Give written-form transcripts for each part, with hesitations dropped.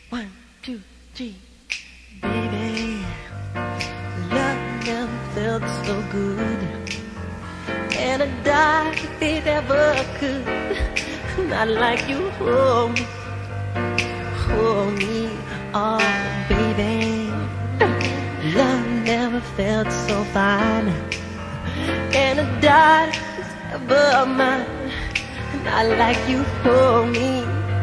One, two, three. Baby, love never felt so good, and I died if it ever could. Not like you hold me, oh baby. Love never felt so fine, and I died if it's ever mine. Not like you hold me,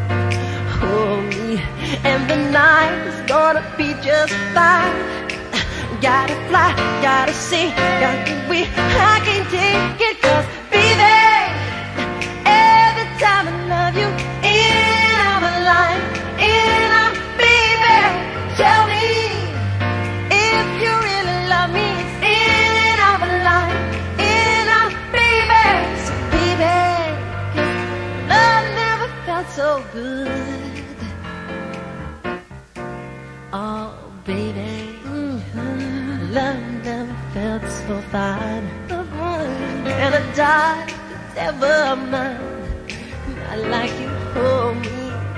and the night is gonna be just fine. Gotta fly, gotta see, gotta be. I can't take it, 'cause baby, every time I love you, in I'm alive, in I'm baby. Tell me if you really love me, in I'm alive, in I'm baby. So baby, 'cause love never felt so good. Oh baby, love never felt so fine, and I died if it's ever mine. Not like you hold me,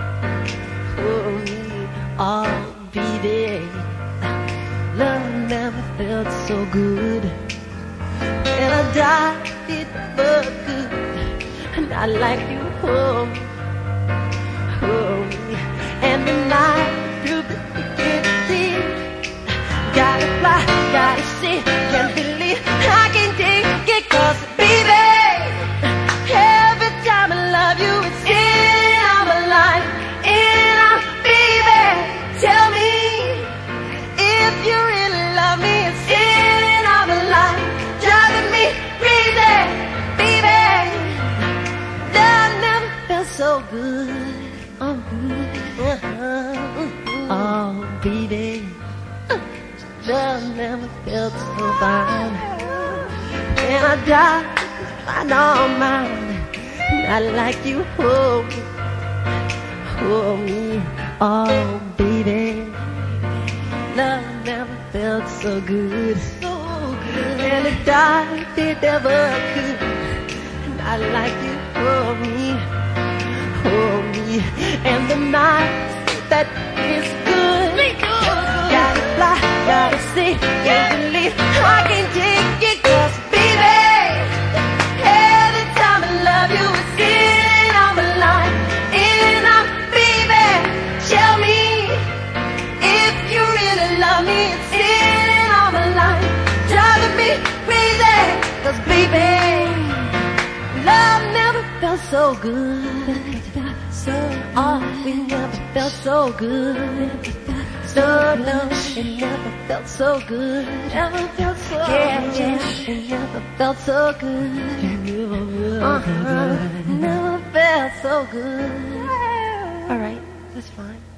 oh baby. Love never felt so good, and I died if it ever could. Not like you hold me, and the night through the gotta fly, gotta see, can't believe I can't take it, 'cause baby, every time I love you, it's in I'm alive, in I'm baby. Tell me if you really love me, it's in I'm alive, driving me crazy, baby. Love never felt so good, oh baby. Love never felt so fine, and I died I know mine. Not like you hold me, oh baby. Love never felt so good, and I died if it ever could. Not like you hold me, and the night that is good. Gotta fly, gotta see, can't believe I can't take it, 'cause baby, every time I love you, it's in I'm alive, in I'm baby. Tell me if you really love me, it's in I'm alive, driving me crazy, 'cause baby, love never felt so good. Oh, we never felt so good. So no, it never felt so good. Never felt so good. Yeah, it never felt so good. Never felt so good. All right, that's fine.